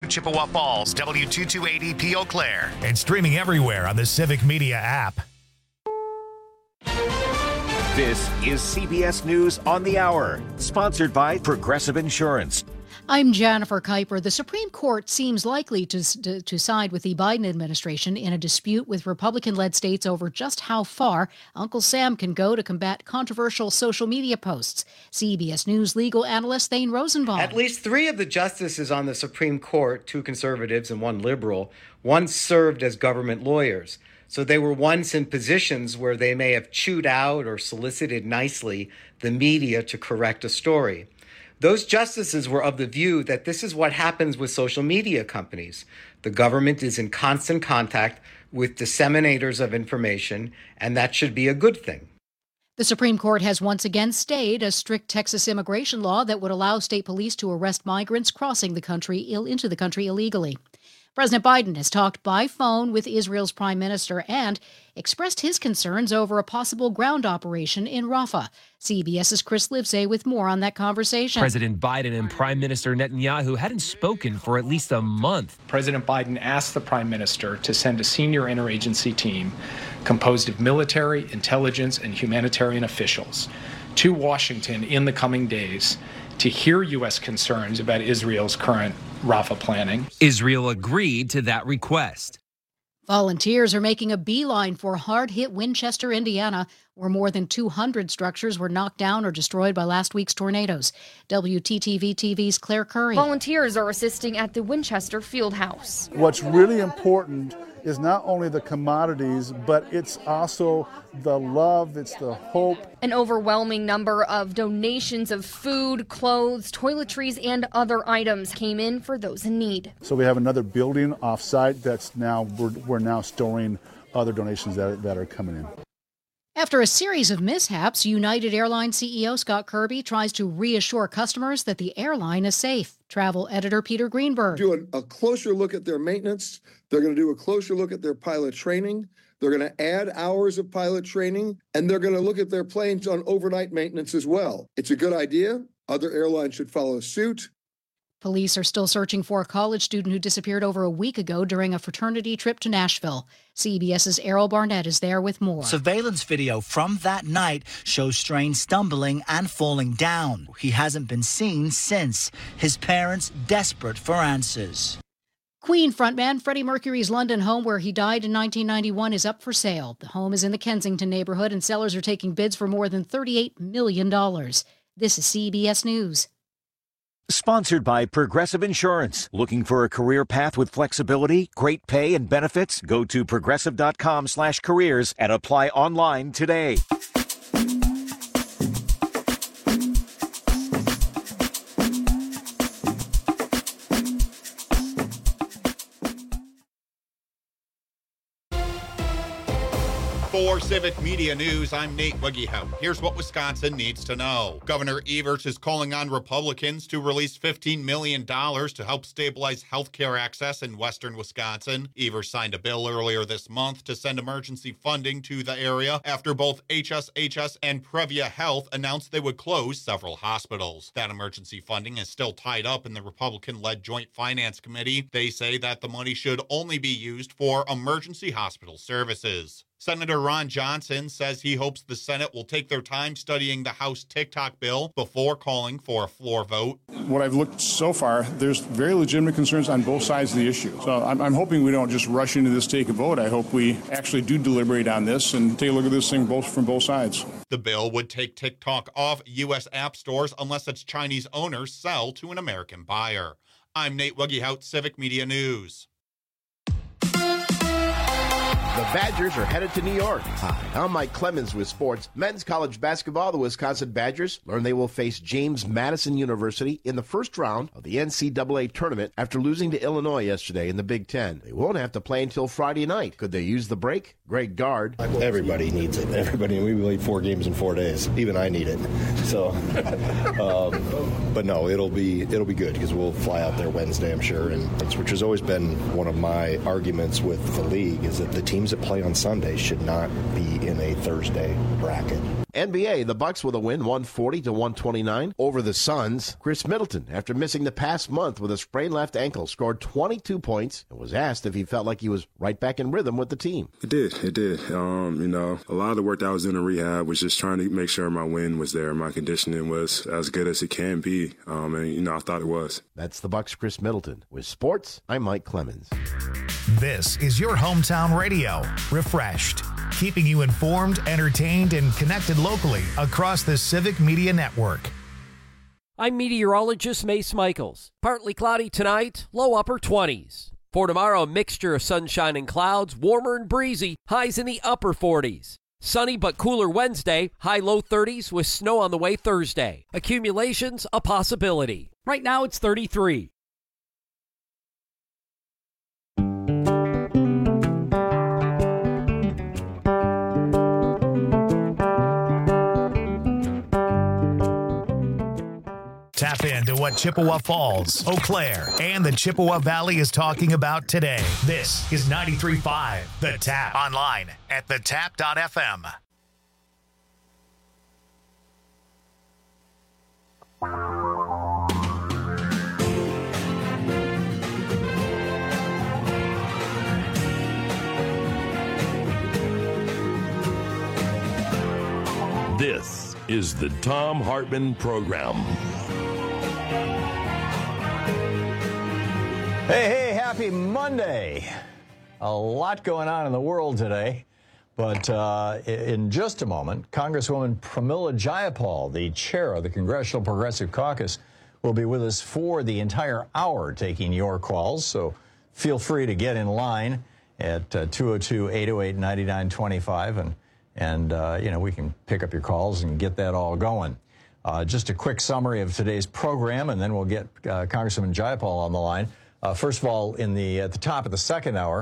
Chippewa Falls, W2280P Eau Claire. And streaming everywhere on the Civic Media app. This is CBS News on the Hour, sponsored by Progressive Insurance. I'm Jennifer Kuiper. The Supreme Court seems likely to side with the Biden administration in a dispute with Republican-led states over just how far Uncle Sam can go to combat controversial social media posts. CBS News legal analyst Thane Rosenbaum. At least 3 of the justices on the Supreme Court, 2 conservatives and 1 liberal, once served as government lawyers. So they were once in positions where they may have chewed out or solicited nicely the media to correct a story. Those justices were of the view that this is what happens with social media companies. The government is in constant contact with disseminators of information, and that should be a good thing. The Supreme Court has once again stayed a strict Texas immigration law that would allow state police to arrest migrants crossing the country into the country illegally. President Biden has talked by phone with Israel's prime minister and expressed his concerns over a possible ground operation in Rafah. CBS's Chris Livesay with more on that conversation. President Biden and Prime Minister Netanyahu hadn't spoken for at least a month. President Biden asked the prime minister to send a senior interagency team composed of military, intelligence, and humanitarian officials to Washington in the coming days to hear U.S. concerns about Israel's current Rafah planning. Israel agreed to that request. Volunteers are making a beeline for hard-hit Winchester, Indiana, where more than 200 structures were knocked down or destroyed by last week's tornadoes. WTTV-TV's Claire Curry. Volunteers are assisting at the Winchester Fieldhouse. What's really important is not only the commodities, but it's also the love, it's the hope. An overwhelming number of donations of food, clothes, toiletries, and other items came in for those in need. So we have another building off-site that's now, we're now storing other donations that are coming in. After a series of mishaps, United Airlines CEO Scott Kirby tries to reassure customers that the airline is safe. Travel editor Peter Greenberg. Do a closer look at their maintenance. They're going to do a closer look at their pilot training. They're going to add hours of pilot training, and they're going to look at their planes on overnight maintenance as well. It's a good idea. Other airlines should follow suit. Police are still searching for a college student who disappeared over a week ago during a fraternity trip to Nashville. CBS's Errol Barnett is there with more. Surveillance video from that night shows Strain stumbling and falling down. He hasn't been seen since. His parents desperate for answers. Queen frontman Freddie Mercury's London home, where he died in 1991, is up for sale. The home is in the Kensington neighborhood, and sellers are taking bids for more than $38 million. This is CBS News. Sponsored by Progressive Insurance. Looking for a career path with flexibility, great pay, and benefits? Go to progressive.com/careers and apply online today. For Civic Media News, I'm Nate Wiggyhout. Here's what Wisconsin needs to know. Governor Evers is calling on Republicans to release $15 million to help stabilize healthcare access in western Wisconsin. Evers signed a bill earlier this month to send emergency funding to the area after both HSHS and Previa Health announced they would close several hospitals. That emergency funding is still tied up in the Republican-led Joint Finance Committee. They say that the money should only be used for emergency hospital services. Senator Ron Johnson says he hopes the Senate will take their time studying the House TikTok bill before calling for a floor vote. What I've looked so far, there's very legitimate concerns on both sides of the issue. So I'm hoping we don't just rush into this, take a vote. I hope we actually do deliberate on this and take a look at this thing from both sides. The bill would take TikTok off U.S. app stores unless its Chinese owners sell to an American buyer. I'm Nate Wiggyhout, Civic Media News. The Badgers are headed to New York. Hi, I'm Mike Clemens with sports. Men's college basketball, the Wisconsin Badgers learn they will face James Madison University in the first round of the NCAA tournament after losing to Illinois yesterday in the Big Ten. They won't have to play until Friday night. Could they use the break? Greg Gard. Everybody needs it. Everybody. We played 4 games in 4 days. Even I need it. So, but no, it'll be good because we'll fly out there Wednesday, I'm sure, and which has always been one of my arguments with the league is that the teams that play on Sunday should not be in a Thursday bracket. NBA, the Bucks with a win, 140-129 over the Suns. Chris Middleton, after missing the past month with a sprained left ankle, scored 22 points and was asked if he felt like he was right back in rhythm with the team. It did. A lot of the work that I was doing in rehab was just trying to make sure my wind was there, my conditioning was as good as it can be, and I thought it was. That's the Bucks' Chris Middleton. With sports, I'm Mike Clemens. This is your hometown radio, Refreshed, keeping you informed, entertained, and connected locally across the Civic Media Network. I'm meteorologist Mace Michaels. Partly cloudy tonight, low upper 20s. For tomorrow, a mixture of sunshine and clouds, warmer and breezy, highs in the upper 40s. Sunny but cooler Wednesday, high low 30s with snow on the way Thursday. Accumulations a possibility. Right now it's 33. Tap into what Chippewa Falls, Eau Claire, and the Chippewa Valley is talking about today. This is 93.5 The Tap. Online at thetap.fm. This is the Thom Hartmann Program. Hey, happy Monday. A lot going on in the world today, but in just a moment, Congresswoman Pramila Jayapal, the chair of the Congressional Progressive Caucus, will be with us for the entire hour taking your calls, so feel free to get in line at 202-808-9925, and we can pick up your calls and get that all going. Just a quick summary of today's program, and then we'll get Congresswoman Jayapal on the line. First of all, at the top of the second hour,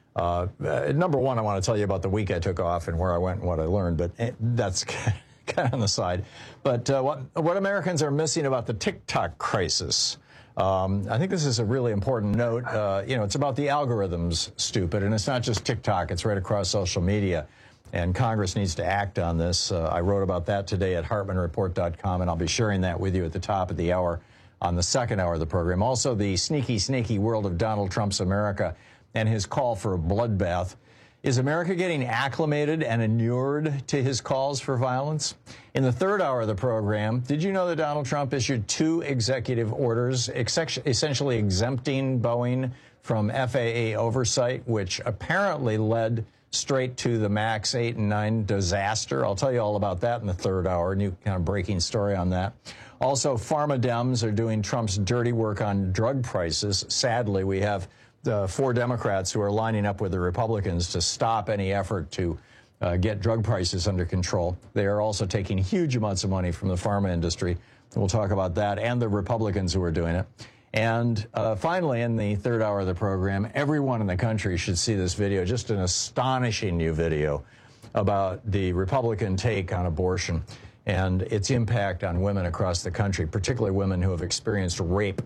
number one, I want to tell you about the week I took off and where I went and what I learned, but that's kind of on the side. But what Americans are missing about the TikTok crisis. I think this is a really important note. It's about the algorithms, stupid, and it's not just TikTok. It's right across social media, and Congress needs to act on this. I wrote about that today at HartmannReport.com, and I'll be sharing that with you at the top of the hour on the second hour of the program. Also, the sneaky world of Donald Trump's America and his call for a bloodbath. Is America getting acclimated and inured to his calls for violence? In the third hour of the program, did you know that Donald Trump issued 2 executive orders essentially exempting Boeing from FAA oversight, which apparently led straight to the MAX 8 and 9 disaster? I'll tell you all about that in the third hour, new kind of breaking story on that. Also, Pharma Dems are doing Trump's dirty work on drug prices. Sadly, we have the 4 Democrats who are lining up with the Republicans to stop any effort to get drug prices under control. They are also taking huge amounts of money from the pharma industry. We'll talk about that and the Republicans who are doing it. And finally, in the third hour of the program, everyone in the country should see this video, just an astonishing new video about the Republican take on abortion and its impact on women across the country, particularly women who have experienced rape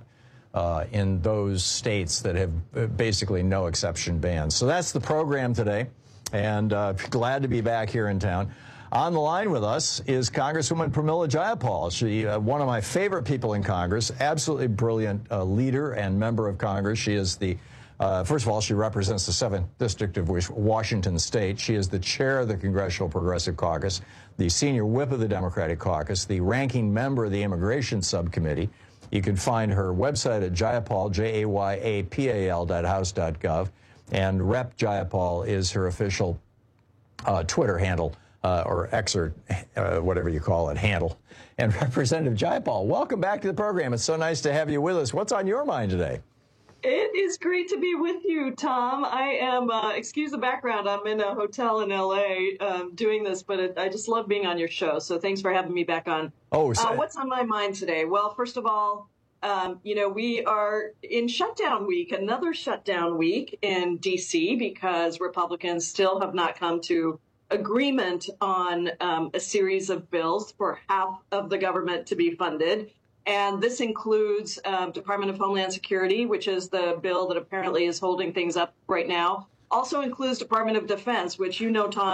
in those states that have basically no exception bans. So that's the program today, and glad to be back here in town. On the line with us is Congresswoman Pramila Jayapal. She, one of my favorite people in Congress, absolutely brilliant leader and member of Congress. She is the, first of all, she represents the 7th District of Washington State. She is the chair of the Congressional Progressive Caucus, the senior whip of the Democratic Caucus, the ranking member of the Immigration Subcommittee. You can find her website at Jayapal, JAYAPAL.house.gov, and Rep. Jayapal is her official Twitter handle, or X, or whatever you call it, handle. And Representative Jayapal, welcome back to the program. It's so nice to have you with us. What's on your mind today? It is great to be with you, Tom. I am, excuse the background, I'm in a hotel in L.A. Doing this, but I just love being on your show, so thanks for having me back on. Oh, what's on my mind today? Well, first of all, we are in shutdown week, another shutdown week in D.C. because Republicans still have not come to agreement on a series of bills for half of the government to be funded. And this includes Department of Homeland Security, which is the bill that apparently is holding things up right now. Also includes Department of Defense, which, you know, Tom,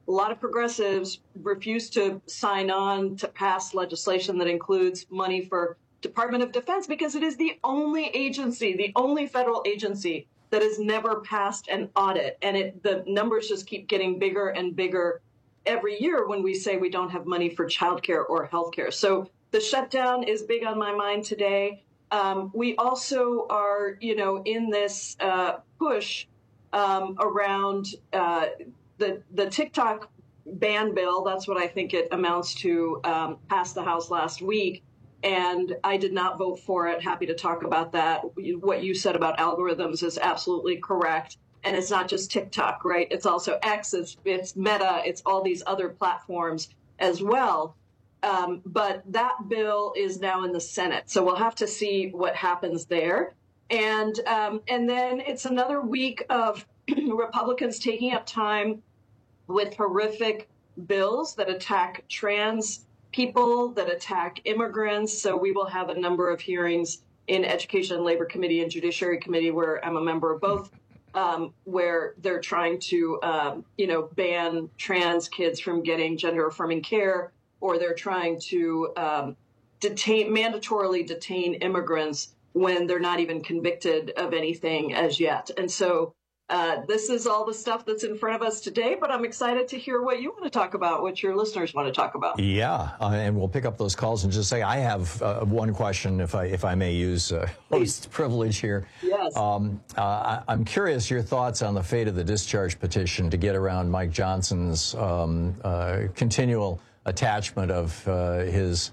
a lot of progressives refuse to sign on to pass legislation that includes money for Department of Defense because it is the only agency, the only federal agency that has never passed an audit. And the numbers just keep getting bigger and bigger every year when we say we don't have money for childcare or healthcare. So the shutdown is big on my mind today. We also are, in this push around the TikTok ban bill. That's what I think it amounts to, passed the House last week. And I did not vote for it. Happy to talk about that. What you said about algorithms is absolutely correct. And it's not just TikTok, right? It's also X, it's Meta, it's all these other platforms as well. But that bill is now in the Senate. So we'll have to see what happens there. And then it's another week of Republicans taking up time with horrific bills that attack trans people, that attack immigrants. So we will have a number of hearings in Education and Labor Committee and Judiciary Committee, where I'm a member of both, where they're trying to, ban trans kids from getting gender-affirming care, or they're trying to mandatorily detain immigrants when they're not even convicted of anything as yet. And so this is all the stuff that's in front of us today, but I'm excited to hear what you want to talk about, what your listeners want to talk about. Yeah, and we'll pick up those calls and just say, I have one question, if I may use host privilege here. Yes. I'm curious your thoughts on the fate of the discharge petition to get around Mike Johnson's continual attachment of his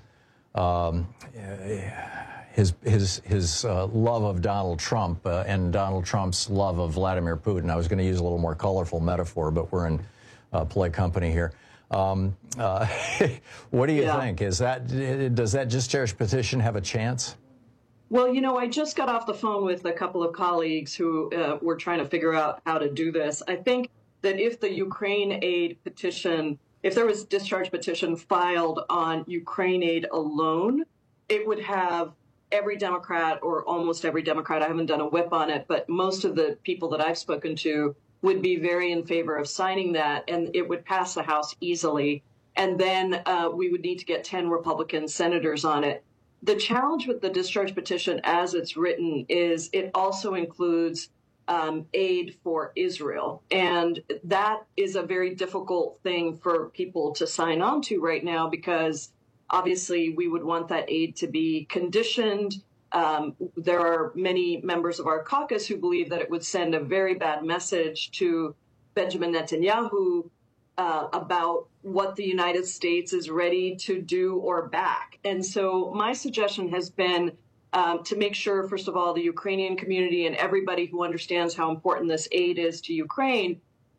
love of Donald Trump and Donald Trump's love of Vladimir Putin. I was going to use a little more colorful metaphor, but we're in polite company here. What do you think? Does that discharge petition have a chance? Well, I just got off the phone with a couple of colleagues who were trying to figure out how to do this. I think that if the Ukraine aid petition, if there was a discharge petition filed on Ukraine aid alone, it would have every Democrat, or almost every Democrat, I haven't done a whip on it, but most of the people that I've spoken to would be very in favor of signing that, and it would pass the House easily. And then we would need to get 10 Republican senators on it. The challenge with the discharge petition as it's written is it also includes aid for Israel. And that is a very difficult thing for people to sign on to right now, because obviously, we would want that aid to be conditioned. There are many members of our caucus who believe that it would send a very bad message to Benjamin Netanyahu about what the United States is ready to do or back. And so my suggestion has been to make sure, first of all, the Ukrainian community and everybody who understands how important this aid is to Ukraine,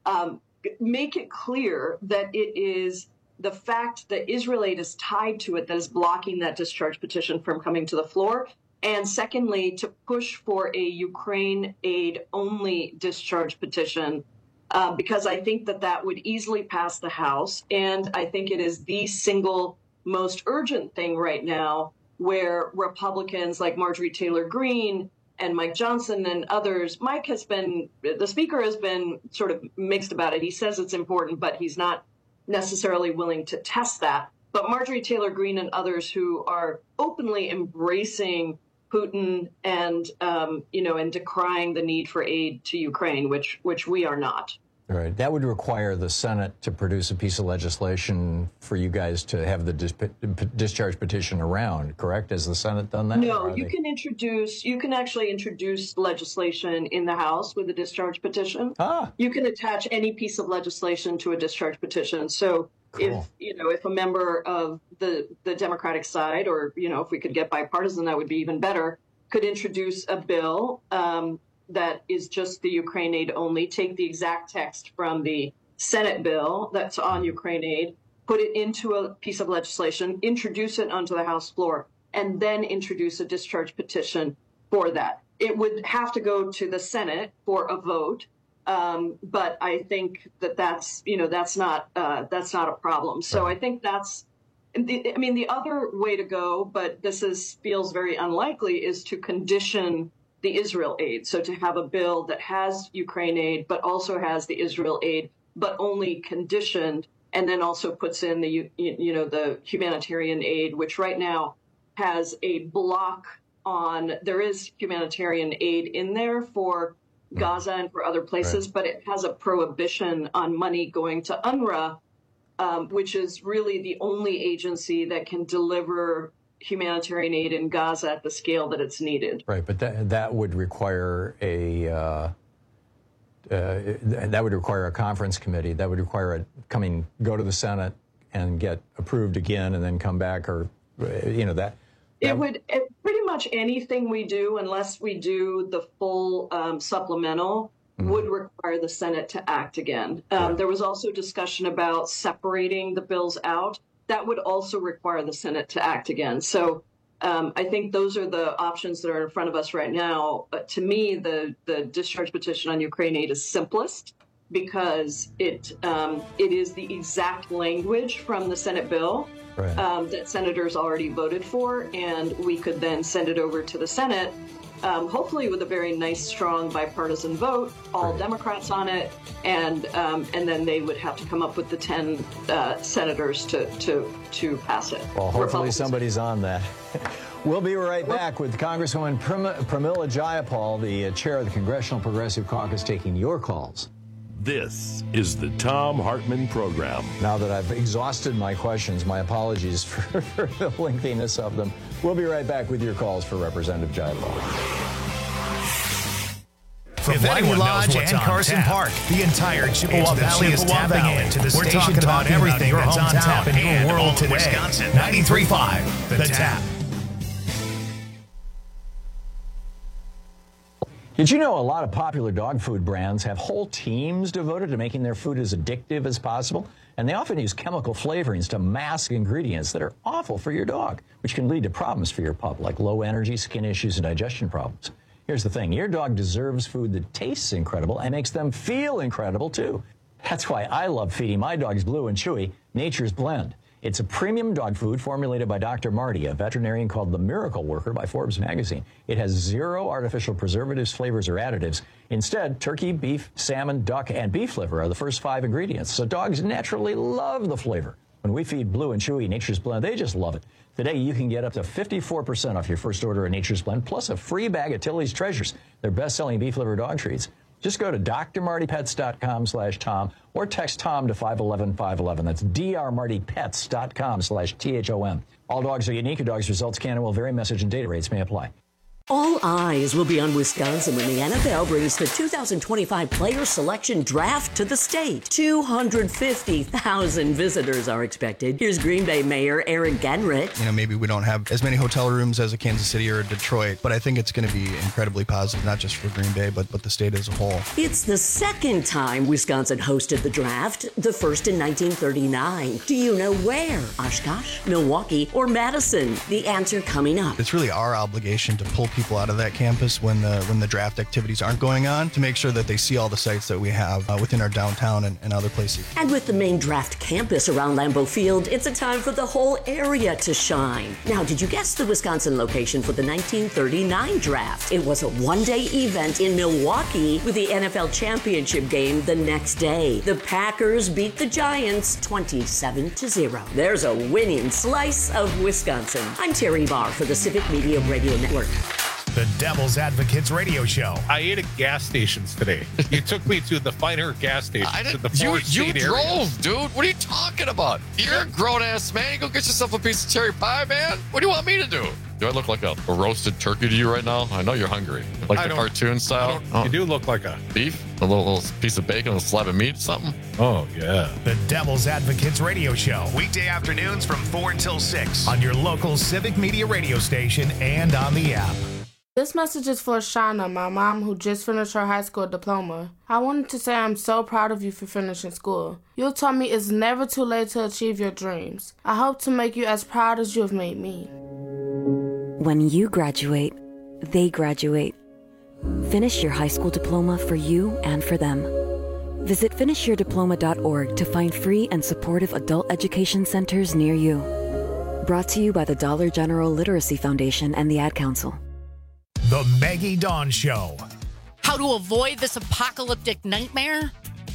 make it clear that it is the fact that Israel aid is tied to it that is blocking that discharge petition from coming to the floor. And secondly, to push for a Ukraine aid only discharge petition, because I think that would easily pass the House. And I think it is the single most urgent thing right now, where Republicans like Marjorie Taylor Greene and Mike Johnson and others, the speaker has been sort of mixed about it. He says it's important, but he's not necessarily willing to test that. But Marjorie Taylor Greene and others who are openly embracing Putin and, and decrying the need for aid to Ukraine, which we are not. Right. That would require the Senate to produce a piece of legislation for you guys to have the discharge petition around, correct? Has the Senate done that? No, you can actually introduce legislation in the House with a discharge petition. You can attach any piece of legislation to a discharge petition. So cool. If a member of the Democratic side, or, if we could get bipartisan, that would be even better, could introduce a bill that is just the Ukraine aid only, take the exact text from the Senate bill that's on Ukraine aid, put it into a piece of legislation, introduce it onto the House floor, and then introduce a discharge petition for that. It would have to go to the Senate for a vote, but I think that's not a problem. So I think that's the other way to go, but this feels very unlikely, is to condition the Israel aid. So to have a bill that has Ukraine aid, but also has the Israel aid but only conditioned, and then also puts in the humanitarian aid, which right now has a block on. There is humanitarian aid in there for Gaza and for other places, but it has a prohibition on money going to UNRWA, which is really the only agency that can deliver humanitarian aid in Gaza at the scale that it's needed. Right, but that would require a conference committee. That would require go to the Senate and get approved again, and then come back, or that. It would pretty much anything we do, unless we do the full supplemental, would require the Senate to act again. There was also discussion about separating the bills out. That would also require the Senate to act again. So I think those are the options that are in front of us right now. To me, the discharge petition on Ukraine aid is simplest, because it is the exact language from the Senate bill that senators already voted for, and we could then send it over to the Senate, hopefully with a very nice, strong bipartisan vote, all Democrats on it, and then they would have to come up with the 10 senators to pass it. Well, hopefully somebody's on that. We'll be right back with Congresswoman Pramila Jayapal, the chair of the Congressional Progressive Caucus, taking your calls. This is the Thom Hartmann Program. Now that I've exhausted my questions, my apologies for the lengthiness of them. We'll be right back with your calls for Representative Jayapal. From Whitey Lodge and Carson Park, the entire Chippewa Valley is tapping into the station. We're talking about everything that's on tap in your world today. Wisconsin 93.5, The Tap. Did you know a lot of popular dog food brands have whole teams devoted to making their food as addictive as possible? And they often use chemical flavorings to mask ingredients that are awful for your dog, which can lead to problems for your pup, like low energy, skin issues, and digestion problems. Here's the thing. Your dog deserves food that tastes incredible and makes them feel incredible, too. That's why I love feeding my dogs Blue and Chewy Nature's Blend. It's a premium dog food formulated by Dr. Marty, a veterinarian called the Miracle Worker by Forbes magazine. It has 0 artificial preservatives, flavors, or additives. Instead, turkey, beef, salmon, duck, and beef liver are the first 5 ingredients, so dogs naturally love the flavor. When we feed Blue and Chewy Nature's Blend, they just love it. Today, you can get up to 54% off your first order of Nature's Blend, plus a free bag of Tilly's Treasures, their best-selling beef liver dog treats. Just go to drmartypets.com/Tom or text Tom to 511-511. That's drmartypets.com/THOM. All dogs are unique. Your dog's results can and will vary. Message and data rates may apply. All eyes will be on Wisconsin when the NFL brings the 2025 Player Selection Draft to the state. 250,000 visitors are expected. Here's Green Bay Mayor Aaron Genrich. Maybe we don't have as many hotel rooms as a Kansas City or a Detroit, but I think it's going to be incredibly positive, not just for Green Bay, but the state as a whole. It's the second time Wisconsin hosted the draft, the first in 1939. Do you know where? Oshkosh, Milwaukee, or Madison? The answer coming up. It's really our obligation to pull people out of that campus when the draft activities aren't going on, to make sure that they see all the sites that we have within our downtown and other places. And with the main draft campus around Lambeau Field, it's a time for the whole area to shine. Now, did you guess the Wisconsin location for the 1939 draft? It was a one-day event in Milwaukee with the NFL championship game the next day. The Packers beat the Giants 27-0. There's a winning slice of Wisconsin. I'm Terry Barr for the Civic Media Radio Network. The Devil's Advocates Radio Show. I ate at gas stations today. You took me to the finer gas station. You drove, dude. What are you talking about? You're a grown-ass man. You go get yourself a piece of cherry pie, man. What do you want me to do? Do I look like a roasted turkey to you right now? I know you're hungry. Like the cartoon style? You do look like a... Beef? A little piece of bacon, a slab of meat, something? Oh, yeah. The Devil's Advocates Radio Show. Weekday afternoons from 4 until 6 on your local Civic Media radio station and on the app. This message is for Shauna, my mom, who just finished her high school diploma. I wanted to say I'm so proud of you for finishing school. You told me it's never too late to achieve your dreams. I hope to make you as proud as you have made me. When you graduate, they graduate. Finish your high school diploma for you and for them. Visit finishyourdiploma.org to find free and supportive adult education centers near you. Brought to you by the Dollar General Literacy Foundation and the Ad Council. The Maggie Dawn Show. How to avoid this apocalyptic nightmare?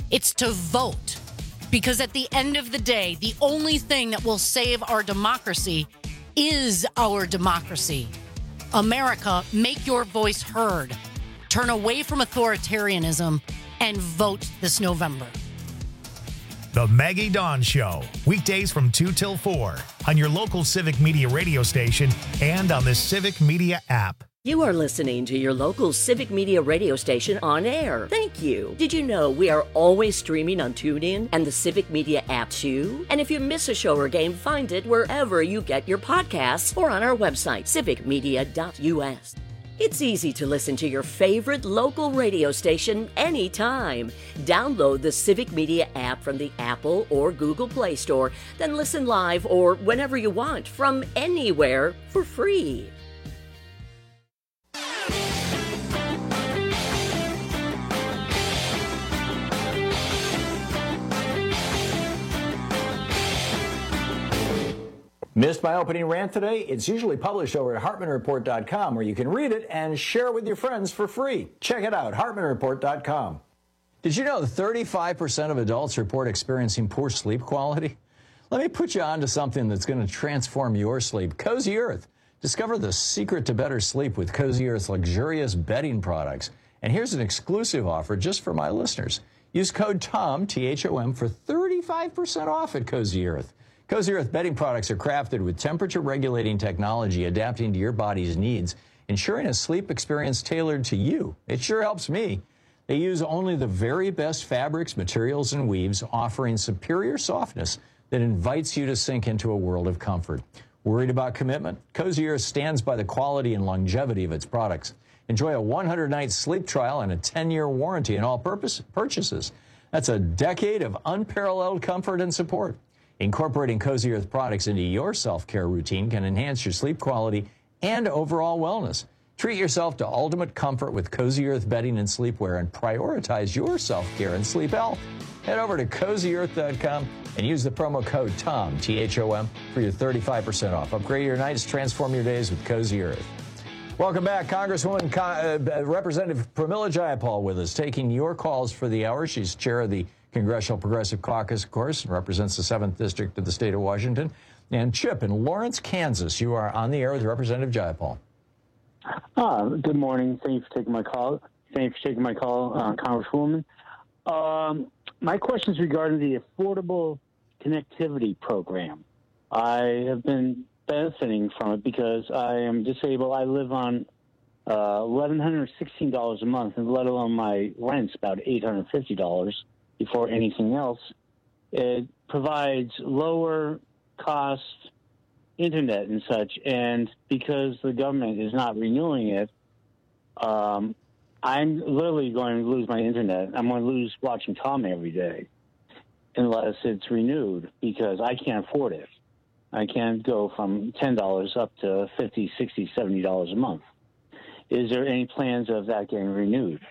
It's to vote. Because at the end of the day, the only thing that will save our democracy is our democracy. America, make your voice heard. Turn away from authoritarianism and vote this November. The Maggie Dawn Show, weekdays from 2 till 4 on your local Civic Media radio station and on the Civic Media app. You are listening to your local Civic Media radio station on air. Thank you. Did you know we are always streaming on TuneIn and the Civic Media app too? And if you miss a show or game, find it wherever you get your podcasts or on our website, civicmedia.us. It's easy to listen to your favorite local radio station anytime. Download the Civic Media app from the Apple or Google Play Store, then listen live or whenever you want from anywhere for free. Missed my opening rant today? It's usually published over at HartmanReport.com, where you can read it and share it with your friends for free. Check it out, HartmanReport.com. Did you know that 35% of adults report experiencing poor sleep quality? Let me put you on to something that's going to transform your sleep. Cozy Earth. Discover the secret to better sleep with Cozy Earth's luxurious bedding products. And here's an exclusive offer just for my listeners. Use code TOM, T-H-O-M, for 35% off at Cozy Earth. Cozy Earth bedding products are crafted with temperature-regulating technology adapting to your body's needs, ensuring a sleep experience tailored to you. It sure helps me. They use only the very best fabrics, materials, and weaves, offering superior softness that invites you to sink into a world of comfort. Worried about commitment? Cozy Earth stands by the quality and longevity of its products. Enjoy a 100-night sleep trial and a 10-year warranty on all purchases. That's a decade of unparalleled comfort and support. Incorporating Cozy Earth products into your self-care routine can enhance your sleep quality and overall wellness. Treat yourself to ultimate comfort with Cozy Earth bedding and sleepwear and prioritize your self-care and sleep health. Head over to CozyEarth.com and use the promo code TOM, T-H-O-M, for your 35% off. Upgrade your nights, transform your days with Cozy Earth. Welcome back. Congresswoman Representative Pramila Jayapal with us, taking your calls for the hour. She's chair of the Congressional Progressive Caucus, of course, and represents the 7th District of the state of Washington. And Chip, in Lawrence, Kansas, you are on the air with Representative Jayapal. Good morning. Thank you for taking my call. Congresswoman. My question is regarding the Affordable Connectivity Program. I have been benefiting from it because I am disabled. I live on $1,116 a month, and let alone my rent's about $850 before anything else. It provides lower cost internet and such, and because the government is not renewing it, I'm literally going to lose my internet. I'm going to lose watching Tom every day unless it's renewed, because I can't afford it. I can't go from $10 up to $50, $60, $70 a month. Is there any plans of that getting renewed?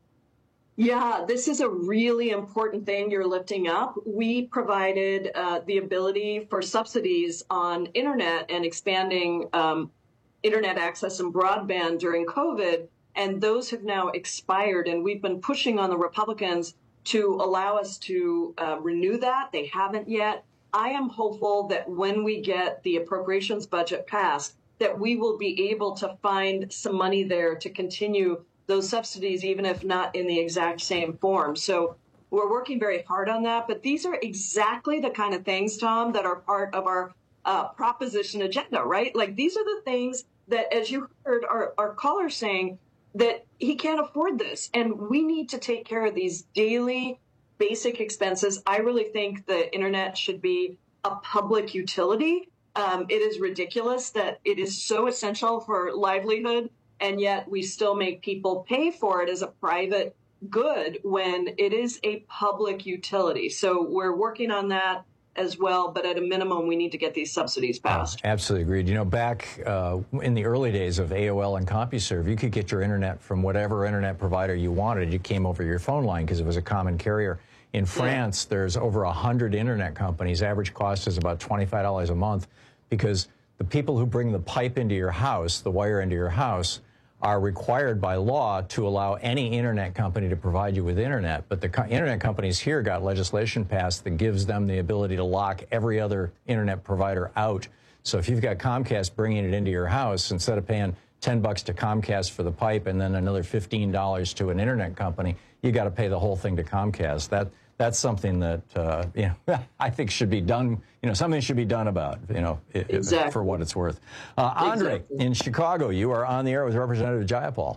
Yeah, this is a really important thing you're lifting up. We provided the ability for subsidies on internet and expanding internet access and broadband during COVID, and those have now expired. And we've been pushing on the Republicans to allow us to renew that. They haven't yet. I am hopeful that when we get the appropriations budget passed, that we will be able to find some money there to continue those subsidies, even if not in the exact same form. So we're working very hard on that. But these are exactly the kind of things, Tom, that are part of our proposition agenda, right? Like, these are the things that, as you heard our caller saying, that he can't afford this. And we need to take care of these daily basic expenses. I really think the internet should be a public utility. It is ridiculous that it is so essential for livelihood, and yet we still make people pay for it as a private good when it is a public utility. So we're working on that as well, but at a minimum, we need to get these subsidies passed. Absolutely agreed. You know, back in the early days of AOL and CompuServe, you could get your internet from whatever internet provider you wanted. It came over your phone line because it was a common carrier. In France, there's over 100 internet companies. Average cost is about $25 a month, because the people who bring the pipe into your house, the wire into your house, are required by law to allow any internet company to provide you with internet. But the internet companies here got legislation passed that gives them the ability to lock every other internet provider out. So if you've got Comcast bringing it into your house, instead of paying $10 to Comcast for the pipe and then another $15 to an internet company, you got to pay the whole thing to Comcast. That's something that I think should be done. Something should be done about. Exactly. For what it's worth. Andre in Chicago, you are on the air with Representative Jayapal.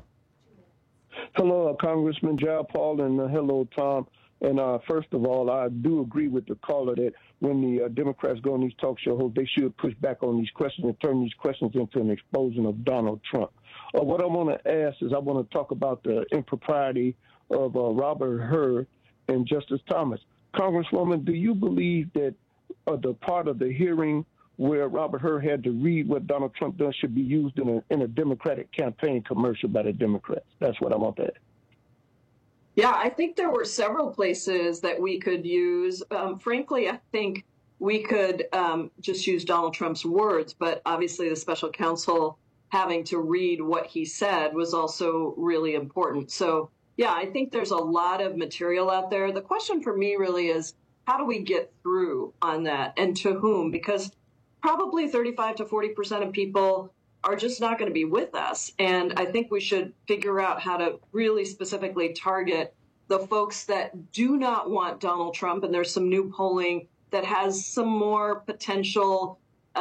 Hello, Congressman Jayapal, and hello, Tom. And first of all, I do agree with the caller that when the Democrats go on these talk show hosts, they should push back on these questions and turn these questions into an exposing of Donald Trump. What I want to ask is I want to talk about the impropriety of Robert Hur and Justice Thomas. Congresswoman, do you believe that the part of the hearing where Robert Hur had to read what Donald Trump does should be used in a Democratic campaign commercial by the Democrats? That's what I want to ask. Yeah, I think there were several places that we could use. Frankly, I think we could just use Donald Trump's words, but obviously the special counsel having to read what he said was also really important. So, yeah, I think there's a lot of material out there. The question for me really is, how do we get through on that, and to whom? Because probably 35 to 40% of people are just not going to be with us. And I think we should figure out how to really specifically target the folks that do not want Donald Trump. And there's some new polling that has some more potential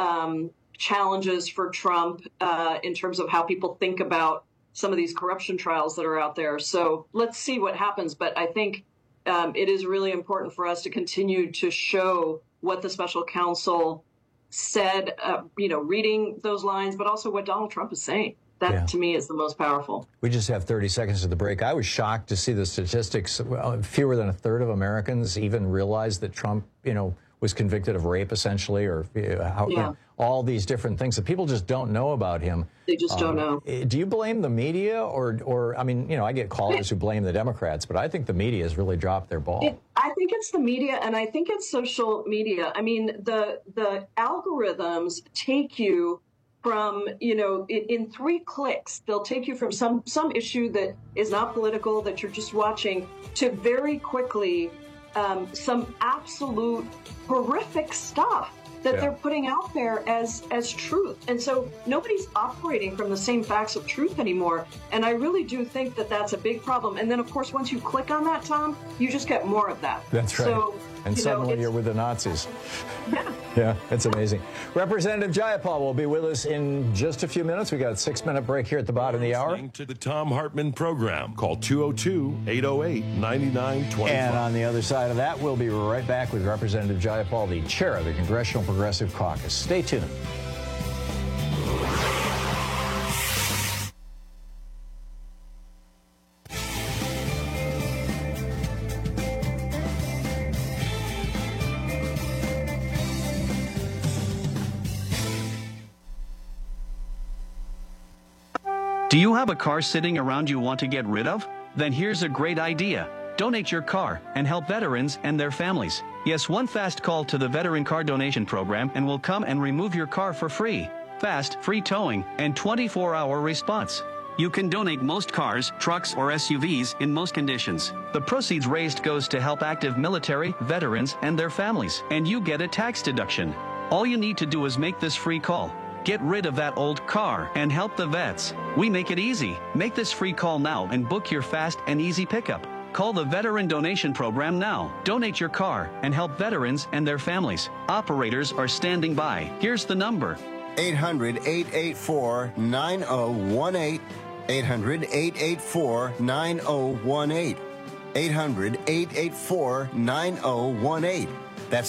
challenges for Trump in terms of how people think about some of these corruption trials that are out there. So let's see what happens. But I think it is really important for us to continue to show what the special counsel said, reading those lines, but also what Donald Trump is saying. That, to me, is the most powerful. We just have 30 seconds to the break. I was shocked to see the statistics. Fewer than a third of Americans even realized that Trump, was convicted of rape, essentially, or all these different things that people just don't know about him. They just don't know. Do you blame the media, or I mean, I get callers who blame the Democrats, but I think the media has really dropped their ball. I think it's the media, and I think it's social media. I mean, the algorithms take you from, in 3 clicks, they'll take you from some issue that is not political, that you're just watching, to very quickly some absolute horrific stuff that they're putting out there as truth. And so nobody's operating from the same facts of truth anymore. And I really do think that that's a big problem. And then, of course, once you click on that, Tom, you just get more of that. That's right. So, and suddenly you're with the Nazis. Yeah. Yeah, it's amazing. Representative Jayapal will be with us in just a few minutes. We got a 6-minute break here at the bottom of the hour. Listening to the Tom Hartman program. Call 202-808-9925. And on the other side of that, we'll be right back with Representative Jayapal, the chair of the Congressional Progressive Caucus. Stay tuned. Do you have a car sitting around you want to get rid of? Then here's a great idea. Donate your car and help veterans and their families. Yes, one fast call to the Veteran Car Donation Program and we'll come and remove your car for free. Fast, free towing, and 24-hour response. You can donate most cars, trucks, or SUVs in most conditions. The proceeds raised goes to help active military, veterans, and their families. And you get a tax deduction. All you need to do is make this free call. Get rid of that old car and help the vets. We make it easy. Make this free call now and book your fast and easy pickup. Call the Veteran Donation Program now. Donate your car and help veterans and their families. Operators are standing by. Here's the number. 800-884-9018. 800-884-9018. 800-884-9018. That's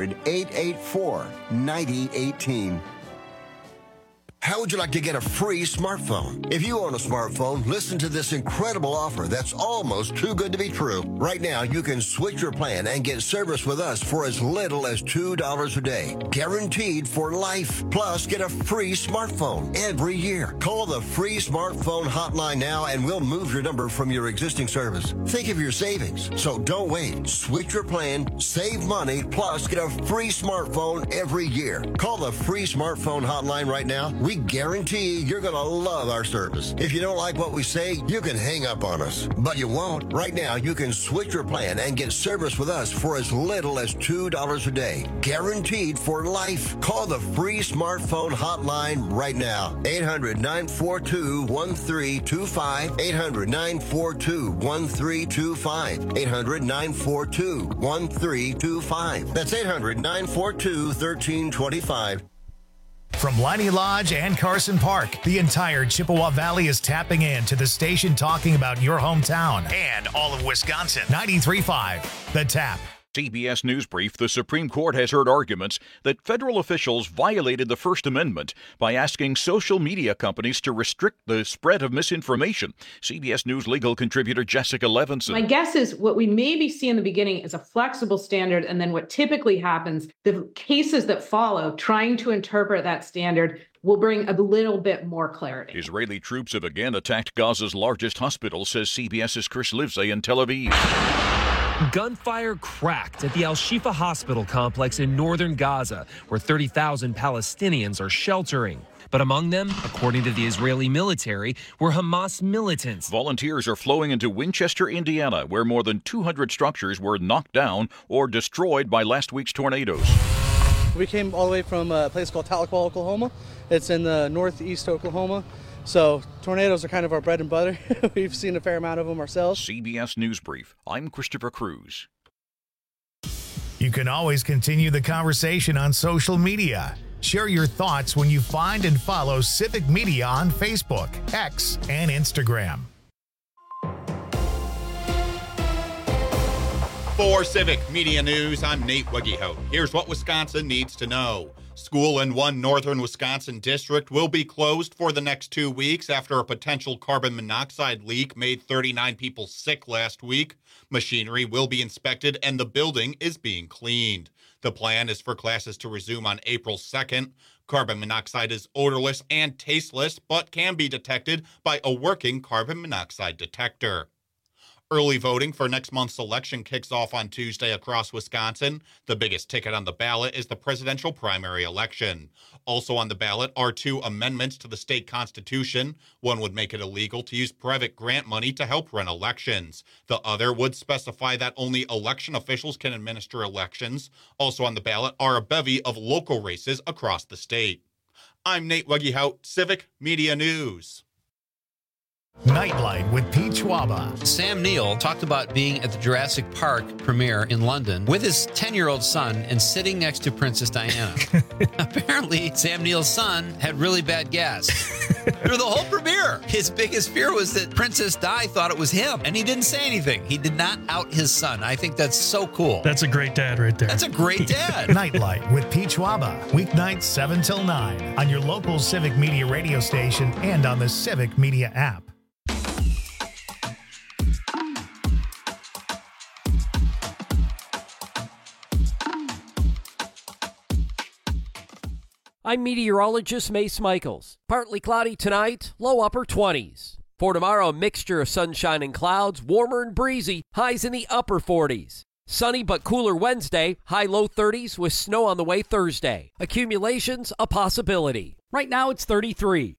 800-884-9018. How would you like to get a free smartphone? If you own a smartphone, listen to this incredible offer that's almost too good to be true. Right now, you can switch your plan and get service with us for as little as $2 a day. Guaranteed for life. Plus, get a free smartphone every year. Call the free smartphone hotline now and we'll move your number from your existing service. Think of your savings. So don't wait. Switch your plan, save money, plus get a free smartphone every year. Call the free smartphone hotline right now. We We guarantee you're going to love our service. If you don't like what we say, you can hang up on us. But you won't. Right now, you can switch your plan and get service with us for as little as $2 a day. Guaranteed for life. Call the free smartphone hotline right now. 800-942-1325. 800-942-1325. 800-942-1325. That's 800-942-1325. From Liney Lodge and Carson Park, the entire Chippewa Valley is tapping in to the station talking about your hometown and all of Wisconsin. 93.5, The Tap. CBS News Brief, the Supreme Court has heard arguments that federal officials violated the First Amendment by asking social media companies to restrict the spread of misinformation. CBS News legal contributor Jessica Levinson. My guess is what we maybe see in the beginning is a flexible standard, and then what typically happens, the cases that follow trying to interpret that standard will bring a little bit more clarity. Israeli troops have again attacked Gaza's largest hospital, says CBS's Chris Livesay in Tel Aviv. Gunfire cracked at the Al-Shifa hospital complex in northern Gaza, where 30,000 Palestinians are sheltering. But among them, according to the Israeli military, were Hamas militants. Volunteers are flowing into Winchester, Indiana, where more than 200 structures were knocked down or destroyed by last week's tornadoes. We came all the way from a place called Tahlequah, Oklahoma. It's in the northeast Oklahoma. So tornadoes are kind of our bread and butter. We've seen a fair amount of them ourselves. CBS News Brief. I'm Christopher Cruz. You can always continue the conversation on social media. Share your thoughts when you find and follow Civic Media on Facebook, X, and Instagram. For Civic Media News, I'm Nate Wegehout. Here's what Wisconsin needs to know. School in one northern Wisconsin district will be closed for the next 2 weeks after a potential carbon monoxide leak made 39 people sick last week. Machinery will be inspected and the building is being cleaned. The plan is for classes to resume on April 2nd. Carbon monoxide is odorless and tasteless, but can be detected by a working carbon monoxide detector. Early voting for next month's election kicks off on Tuesday across Wisconsin. The biggest ticket on the ballot is the presidential primary election. Also on the ballot are 2 amendments to the state constitution. One would make it illegal to use private grant money to help run elections. The other would specify that only election officials can administer elections. Also on the ballot are a bevy of local races across the state. I'm Nate Wegehout, Civic Media News. Nightlight with Pete Schwaba. Sam Neill talked about being at the Jurassic Park premiere in London with his 10-year-old son and sitting next to Princess Diana. Apparently, Sam Neill's son had really bad gas through the whole premiere. His biggest fear was that Princess Di thought it was him, and he didn't say anything. He did not out his son. I think that's so cool. That's a great dad right there. That's a great dad. Nightlight with Pete Schwaba. Weeknights 7 till 9 on your local Civic Media radio station and on the Civic Media app. I'm meteorologist Mace Michaels. Partly cloudy tonight, low upper 20s. For tomorrow, a mixture of sunshine and clouds, warmer and breezy, highs in the upper 40s. Sunny but cooler Wednesday, high low 30s with snow on the way Thursday. Accumulations a possibility. Right now it's 33.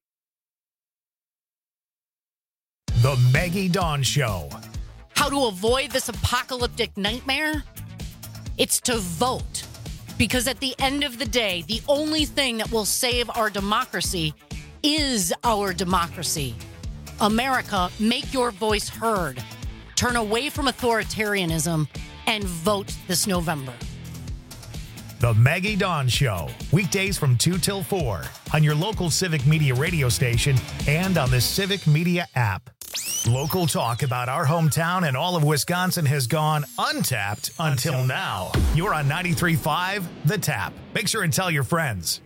The Maggie Dawn Show. How to avoid this apocalyptic nightmare? It's to vote. Because at the end of the day, the only thing that will save our democracy is our democracy. America, make your voice heard. Turn away from authoritarianism and vote this November. The Maggie Dawn Show. Weekdays from 2 till 4 on your local Civic Media radio station and on the Civic Media app. Local talk about our hometown and all of Wisconsin has gone untapped until now. You're on 93.5 The Tap. Make sure and tell your friends.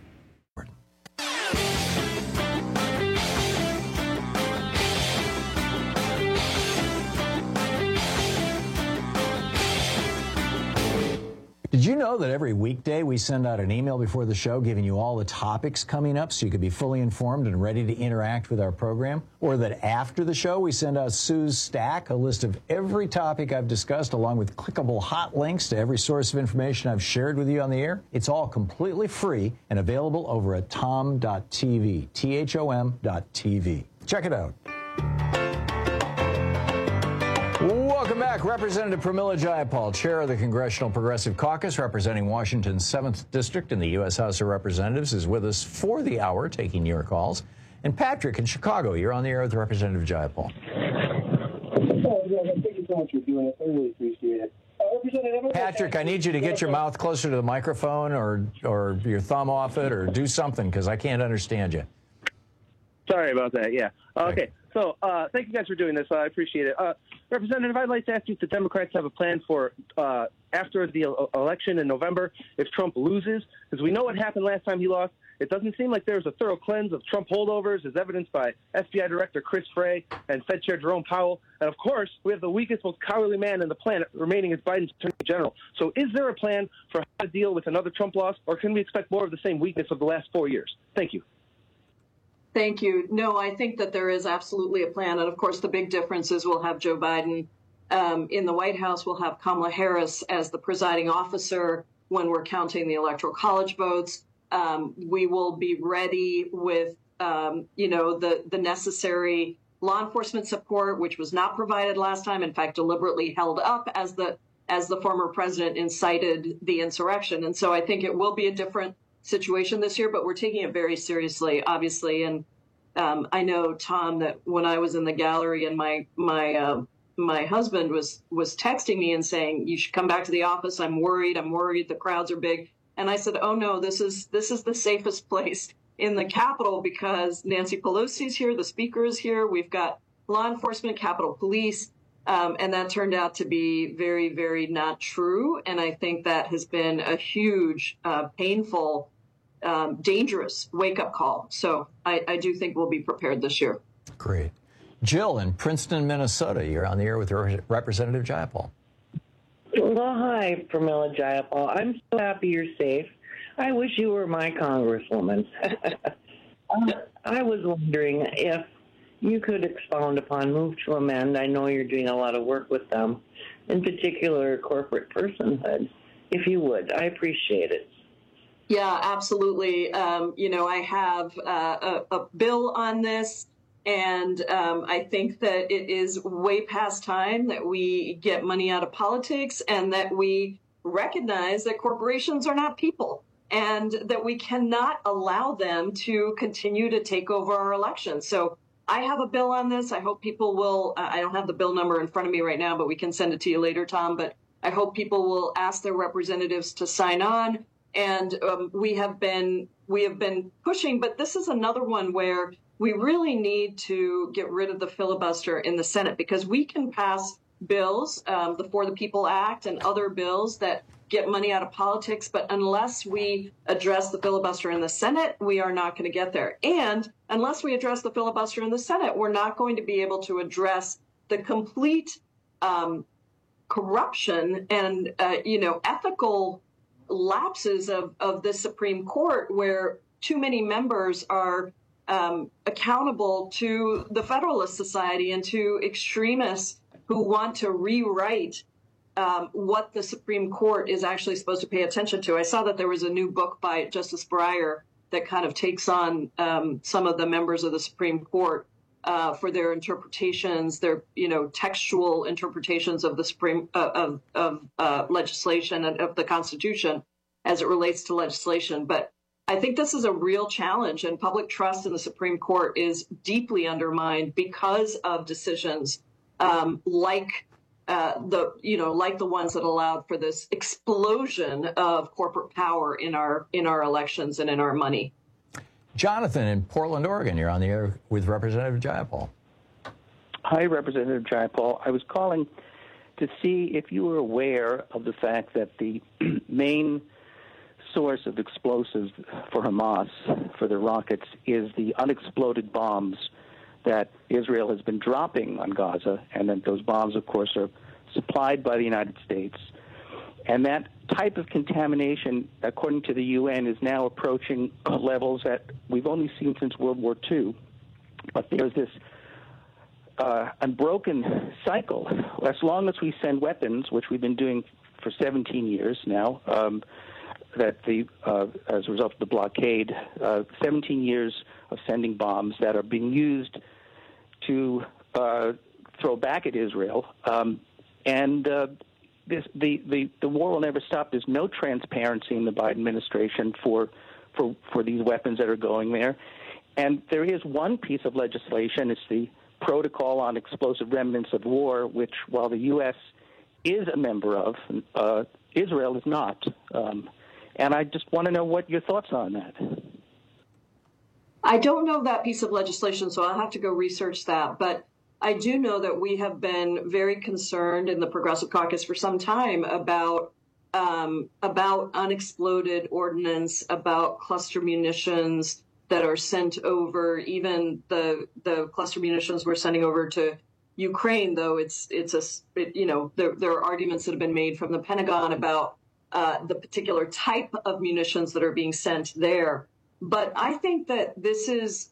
Did you know that every weekday we send out an email before the show giving you all the topics coming up so you could be fully informed and ready to interact with our program? Or that after the show we send out Sue's Stack, a list of every topic I've discussed along with clickable hot links to every source of information I've shared with you on the air? It's all completely free and available over at tom.tv, THOM.tv. Check it out. Welcome back. Representative Pramila Jayapal, chair of the Congressional Progressive Caucus, representing Washington's 7th District in the U.S. House of Representatives, is with us for the hour, taking your calls. And Patrick in Chicago, you're on the air with Representative Jayapal. Thank you so much for doing this. I really appreciate it. Patrick, I need you to get your mouth closer to the microphone or your thumb off it or do something because I can't understand you. Sorry about that, yeah. Okay, so thank you guys for doing this. I appreciate it. Representative, I'd like to ask you if the Democrats have a plan for after the election in November if Trump loses, because we know what happened last time he lost. It doesn't seem like there's a thorough cleanse of Trump holdovers, as evidenced by FBI Director Chris Wray and Fed Chair Jerome Powell. And, of course, we have the weakest, most cowardly man on the planet remaining as Biden's Attorney General. So is there a plan for how to deal with another Trump loss, or can we expect more of the same weakness of the last 4 years? Thank you. Thank you. No, I think that there is absolutely a plan. And of course, the big difference is we'll have Joe Biden in the White House. We'll have Kamala Harris as the presiding officer when we're counting the Electoral College votes. We will be ready with, the necessary law enforcement support, which was not provided last time. In fact, deliberately held up as the former president incited the insurrection. And so I think it will be a different situation this year, but we're taking it very seriously, obviously. And I know, Tom, that when I was in the gallery and my husband was texting me and saying, you should come back to the office. I'm worried. The crowds are big. And I said, oh, no, this is the safest place in the Capitol because Nancy Pelosi's here. The speaker is here. We've got law enforcement, Capitol Police. And that turned out to be very, very not true. And I think that has been a huge, painful, dangerous wake-up call. So I do think we'll be prepared this year. Great. Jill in Princeton, Minnesota, you're on the air with Representative Jayapal. Well, hi, Pramila Jayapal. I'm so happy you're safe. I wish you were my congresswoman. I was wondering if you could expound upon Move to Amend. I know you're doing a lot of work with them, in particular corporate personhood. If you would, I appreciate it. Yeah, absolutely. I have a bill on this, and I think that it is way past time that we get money out of politics and that we recognize that corporations are not people and that we cannot allow them to continue to take over our elections. So I have a bill on this. I hope people will, I don't have the bill number in front of me right now, but we can send it to you later, Tom. But I hope people will ask their representatives to sign on. And we have been pushing, but this is another one where we really need to get rid of the filibuster in the Senate because we can pass bills, the For the People Act and other bills that get money out of politics. But unless we address the filibuster in the Senate, we are not going to get there. And unless we address the filibuster in the Senate, we're not going to be able to address the complete corruption and, ethical lapses of the Supreme Court where too many members are accountable to the Federalist Society and to extremists who want to rewrite what the Supreme Court is actually supposed to pay attention to. I saw that there was a new book by Justice Breyer that kind of takes on some of the members of the Supreme Court for their interpretations, their textual interpretations of the Supreme of legislation and of the Constitution as it relates to legislation. But I think this is a real challenge, and public trust in the Supreme Court is deeply undermined because of decisions like the ones that allowed for this explosion of corporate power in our elections and in our money. Jonathan in Portland, Oregon, you're on the air with Representative Jayapal. Hi, Representative Jayapal. I was calling to see if you were aware of the fact that the main source of explosives for Hamas, for their rockets, is the unexploded bombs that Israel has been dropping on Gaza, and that those bombs, of course, are supplied by the United States. And that type of contamination, according to the UN, is now approaching levels that we've only seen since World War II. But there's this unbroken cycle. As long as we send weapons, which we've been doing for 17 years now, as a result of the blockade, 17 years of sending bombs that are being used to throw back at Israel, the war will never stop. There's no transparency in the Biden administration for these weapons that are going there. And there is one piece of legislation. It's the Protocol on Explosive Remnants of War, which, while the U.S. is a member of, Israel is not. And I just want to know what your thoughts are on that. I don't know that piece of legislation, so I'll have to go research that. But I do know that we have been very concerned in the Progressive Caucus for some time about unexploded ordnance, about cluster munitions that are sent over, even the cluster munitions we're sending over to Ukraine, though there are arguments that have been made from the Pentagon about the particular type of munitions that are being sent there. But I think that this is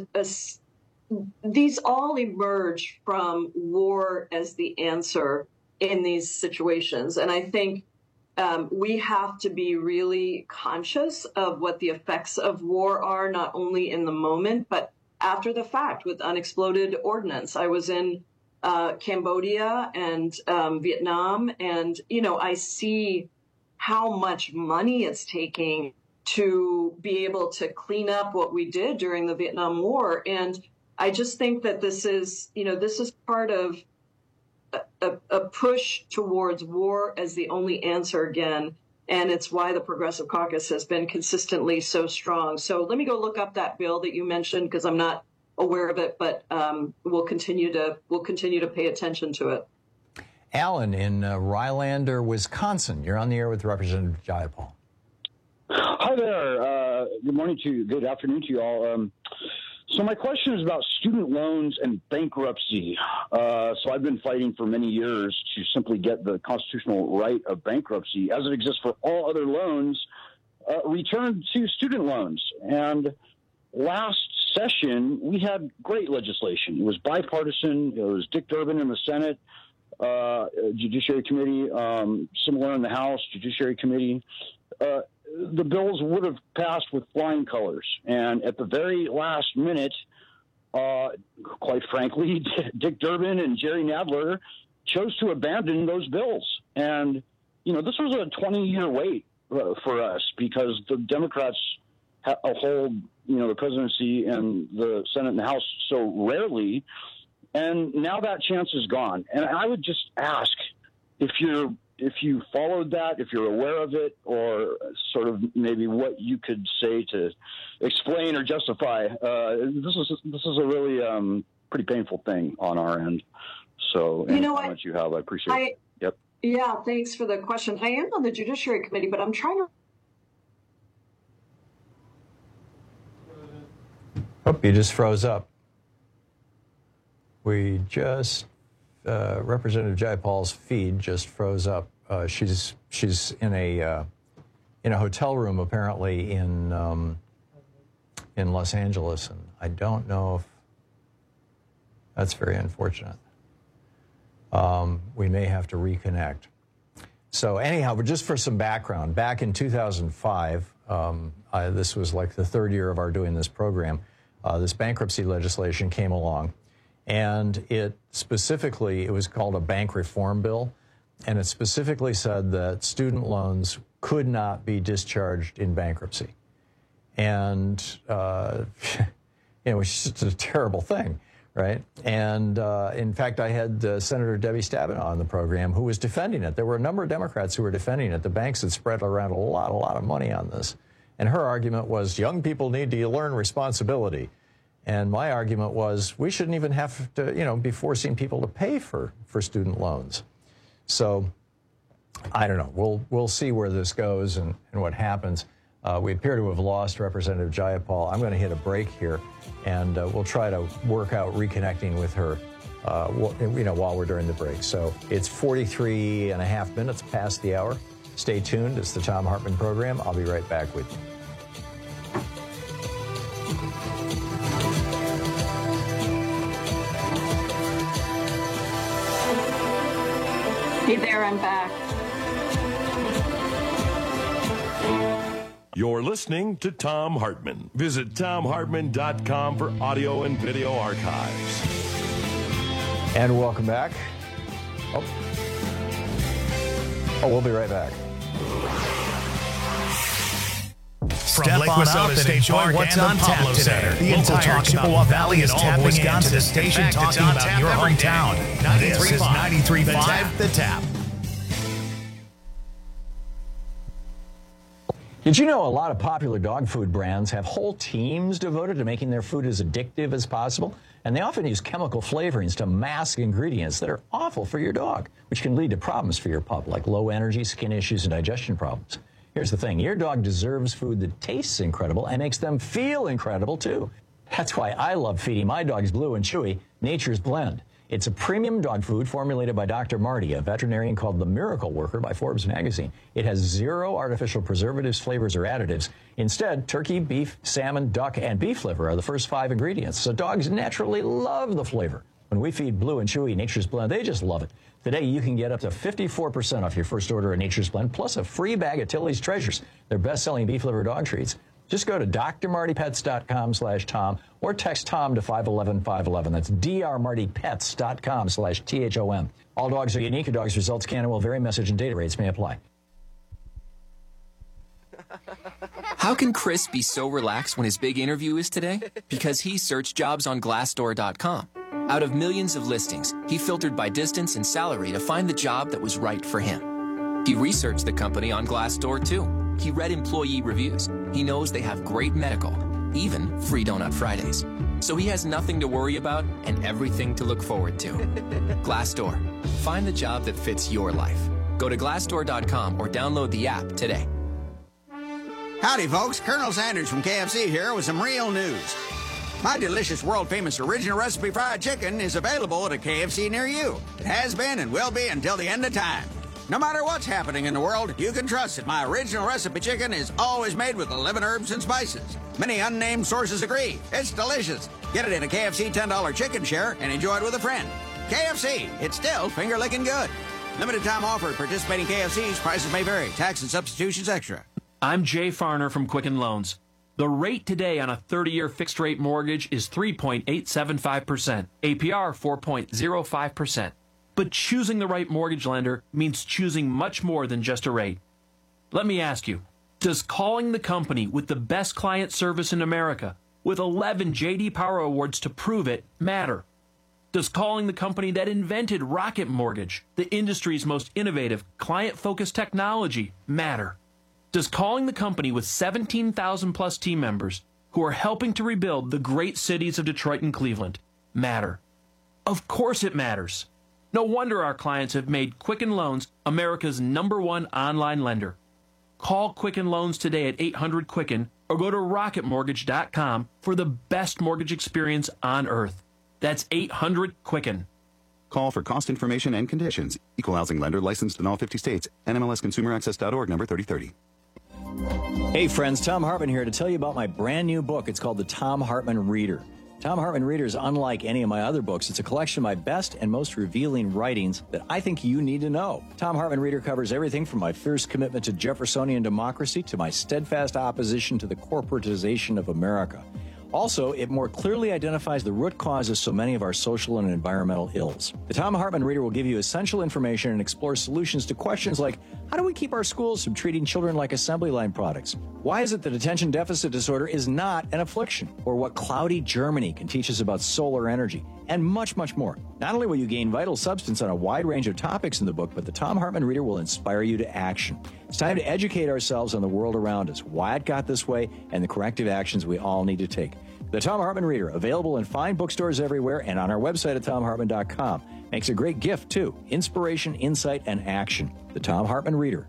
these all emerge from war as the answer in these situations. And I think we have to be really conscious of what the effects of war are, not only in the moment, but after the fact with unexploded ordnance. I was in Cambodia and Vietnam, and, I see how much money it's taking to be able to clean up what we did during the Vietnam War. And I just think that this is part of a push towards war as the only answer again. And it's why the Progressive Caucus has been consistently so strong. So let me go look up that bill that you mentioned, because I'm not aware of it, but we'll continue to pay attention to it. Alan in Rylander, Wisconsin. You're on the air with Representative Jayapal. Hi there. Good afternoon to you all. So my question is about student loans and bankruptcy. So I've been fighting for many years to simply get the constitutional right of bankruptcy, as it exists for all other loans, returned to student loans. And last session, we had great legislation. It was bipartisan. It was Dick Durbin in the Senate, Judiciary Committee, similar in the House, Judiciary Committee. The bills would have passed with flying colors. And at the very last minute, quite frankly, Dick Durbin and Jerry Nadler chose to abandon those bills. And, this was a 20-year wait for us, because the Democrats hold, the presidency and the Senate and the House so rarely. And now that chance is gone. And I would just ask if you followed that, if you're aware of it, or sort of maybe what you could say to explain or justify. This is a really pretty painful thing on our end. So any comments you have, I appreciate it. Yep. Yeah, thanks for the question. I am on the Judiciary Committee, but I'm trying to... Oh, you just froze up. We just... Representative Jayapal's feed just froze up. She's in a hotel room apparently in Los Angeles, and I don't know if that's very unfortunate. We may have to reconnect. So anyhow, but just for some background, back in 2005, this was like the third year of our doing this program. This bankruptcy legislation came along. And it was called a bank reform bill, and it specifically said that student loans could not be discharged in bankruptcy. And, it was just a terrible thing, right? And in fact, I had Senator Debbie Stabenow on the program who was defending it. There were a number of Democrats who were defending it. The banks had spread around a lot of money on this. And her argument was young people need to learn responsibility. And my argument was we shouldn't even have to, be forcing people to pay for student loans. So I don't know. We'll see where this goes and what happens. We appear to have lost Representative Jayapal. I'm going to hit a break here, and we'll try to work out reconnecting with her, while we're during the break. So it's 43 and a half minutes past the hour. Stay tuned. It's the Thom Hartmann Program. I'll be right back with you. Hey there, I'm back. You're listening to Thom Hartmann. Visit ThomHartmann.com for audio and video archives. And welcome back. Oh, we'll be right back. From Lake Wissota State Park what's on tap today. The entire Chippewa Valley is tapping into the station talking about your hometown. This is 93.5 The Tap. Did you know a lot of popular dog food brands have whole teams devoted to making their food as addictive as possible? And they often use chemical flavorings to mask ingredients that are awful for your dog, which can lead to problems for your pup, like low energy, skin issues, and digestion problems. Here's the thing. Your dog deserves food that tastes incredible and makes them feel incredible, too. That's why I love feeding my dogs Blue and Chewy Nature's Blend. It's a premium dog food formulated by Dr. Marty, a veterinarian called the Miracle Worker by Forbes magazine. It has 0 artificial preservatives, flavors, or additives. Instead, turkey, beef, salmon, duck, and beef liver are the first 5 ingredients, so dogs naturally love the flavor. When we feed Blue and Chewy Nature's Blend, they just love it. Today, you can get up to 54% off your first order of Nature's Blend, plus a free bag of Tilly's Treasures, their best-selling beef liver dog treats. Just go to drmartypets.com/Tom or text Tom to 511-511. That's drmartypets.com/THOM. All dogs are unique. A dog's results can and will vary. Message and data rates may apply. How can Chris be so relaxed when his big interview is today? Because he searched jobs on Glassdoor.com. Out of millions of listings, he filtered by distance and salary to find the job that was right for him. He researched the company on Glassdoor, too. He read employee reviews. He knows they have great medical, even free Donut Fridays. So he has nothing to worry about and everything to look forward to. Glassdoor. Find the job that fits your life. Go to Glassdoor.com or download the app today. Howdy, folks. Colonel Sanders from KFC here with some real news. My delicious, world-famous original recipe fried chicken is available at a KFC near you. It has been and will be until the end of time. No matter what's happening in the world, you can trust that my original recipe chicken is always made with 11 herbs and spices. Many unnamed sources agree. It's delicious. Get it in a KFC $10 chicken share and enjoy it with a friend. KFC, it's still finger-licking good. Limited time offer at participating KFCs. Prices may vary. Tax and substitutions extra. I'm Jay Farner from Quicken Loans. The rate today on a 30-year fixed-rate mortgage is 3.875%, APR 4.05%. But choosing the right mortgage lender means choosing much more than just a rate. Let me ask you, does calling the company with the best client service in America, with 11 J.D. Power Awards to prove it, matter? Does calling the company that invented Rocket Mortgage, the industry's most innovative, client-focused technology, matter? Does calling the company with 17,000-plus team members who are helping to rebuild the great cities of Detroit and Cleveland matter? Of course it matters. No wonder our clients have made Quicken Loans America's #1 online lender. Call Quicken Loans today at 800-QUICKEN or go to rocketmortgage.com for the best mortgage experience on earth. That's 800-QUICKEN. Call for cost information and conditions. Equal housing lender licensed in all 50 states. NMLSConsumerAccess.org number 3030. Hey friends, Thom Hartmann here to tell you about my brand new book. It's called The Thom Hartmann Reader. Thom Hartmann Reader is unlike any of my other books. It's a collection of my best and most revealing writings that I think you need to know. Thom Hartmann Reader covers everything from my fierce commitment to Jeffersonian democracy to my steadfast opposition to the corporatization of America. Also, it more clearly identifies the root causes of so many of our social and environmental ills. The Thom Hartmann Reader will give you essential information and explore solutions to questions like, how do we keep our schools from treating children like assembly line products? Why is it that attention deficit disorder is not an affliction? Or what cloudy Germany can teach us about solar energy? And much, much more. Not only will you gain vital substance on a wide range of topics in the book, but the Thom Hartmann Reader will inspire you to action. It's time to educate ourselves on the world around us, why it got this way, and the corrective actions we all need to take. The Thom Hartmann Reader, available in fine bookstores everywhere and on our website at thomhartmann.com. Makes a great gift, too. Inspiration, insight, and action. The Thom Hartmann Reader.